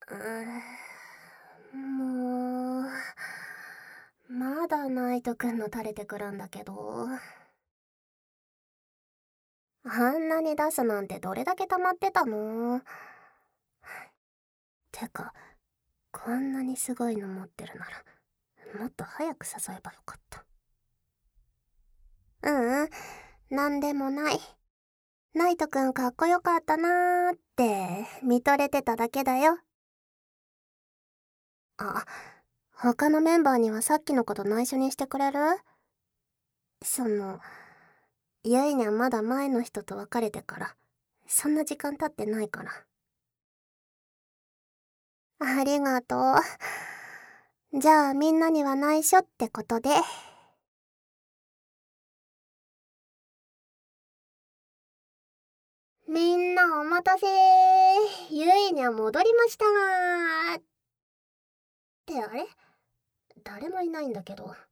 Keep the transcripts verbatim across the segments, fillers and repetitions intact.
うーん、もう、まだナイトくんの垂れてくるんだけど。あんなに出すなんてどれだけ溜まってたの？てか、こんなにすごいの持ってるなら、もっと早く誘えばよかった。ううん、なんでもない。ナイトくんかっこよかったなーって見とれてただけだよ。あ、他のメンバーにはさっきのこと内緒にしてくれる？その、ゆいにゃんまだ前の人と別れてから、そんな時間経ってないから。ありがとう。じゃあみんなには内緒ってことで。みんなお待たせー。ゆいにゃん戻りましたー。ってあれ？誰もいないんだけど。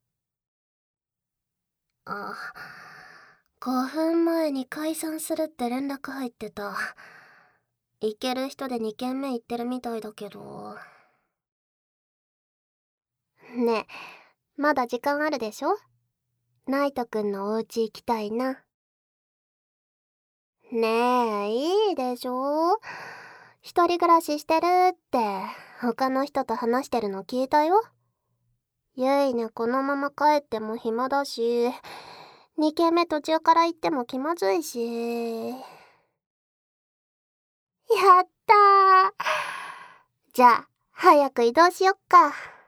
あ、ごふんまえに解散するって連絡入ってた。行ける人でに軒目行ってるみたいだけど。ねえ、まだ時間あるでしょ？ナイトくんのお家行きたいな。ねえ、いいでしょ？一人暮らししてるって他の人と話してるの聞いたよ。ゆいね、このまま帰っても暇だし、に軒目途中から行っても気まずいし。やったー。じゃあ早く移動しよっか。